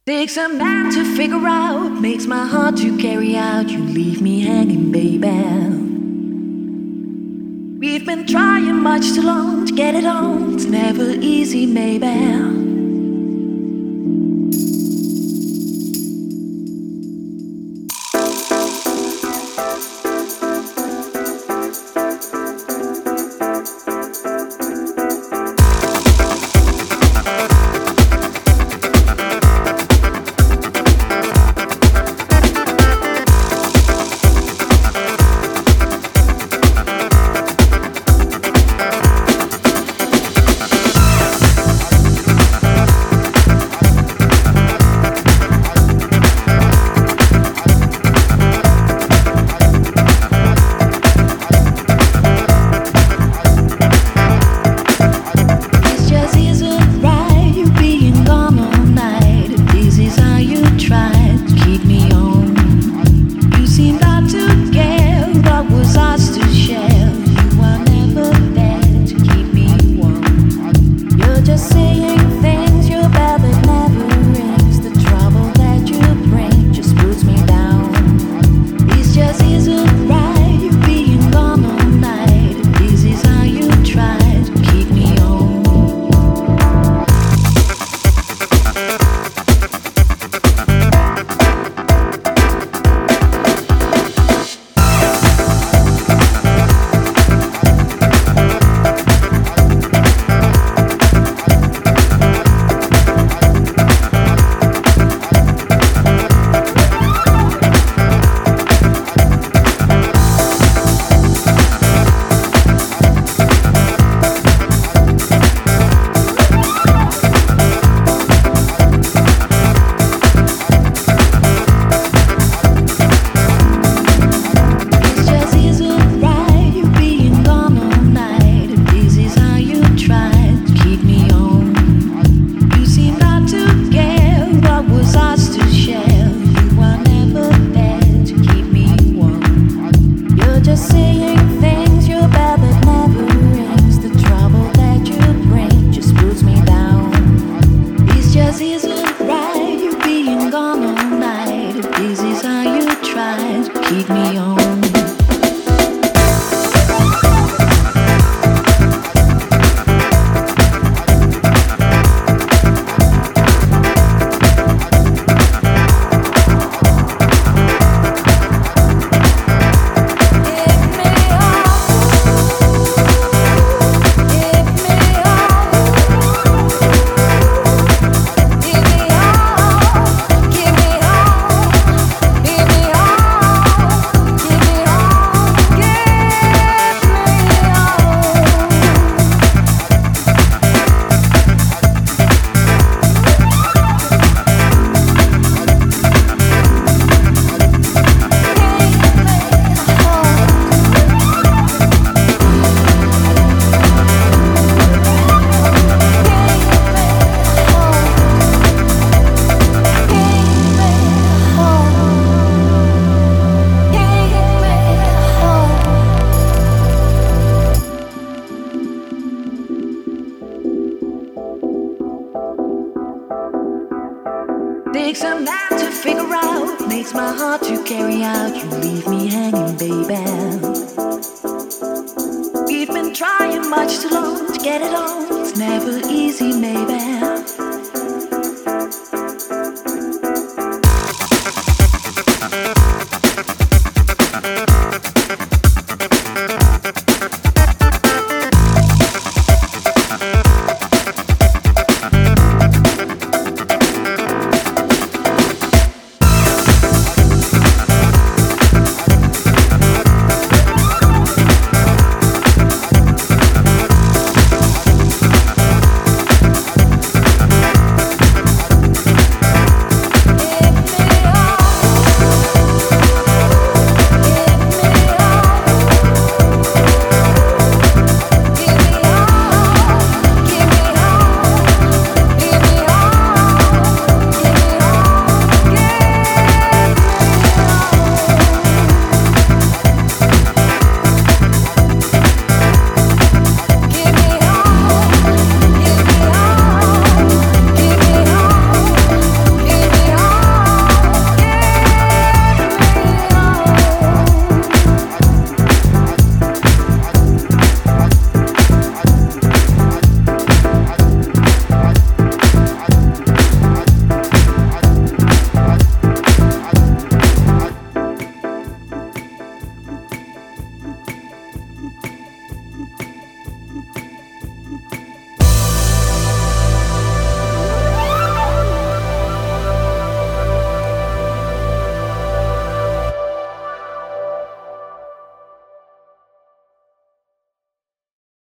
Takes a man to figure out, makes my heart to carry out. You leave me hanging, baby. We've been trying much too long to get it on. It's never easy, maybe. Keep me on. Takes a man to figure out, makes my heart to carry out. You leave me hanging, baby. We've been trying much too long to get it on. It's never easy, maybe.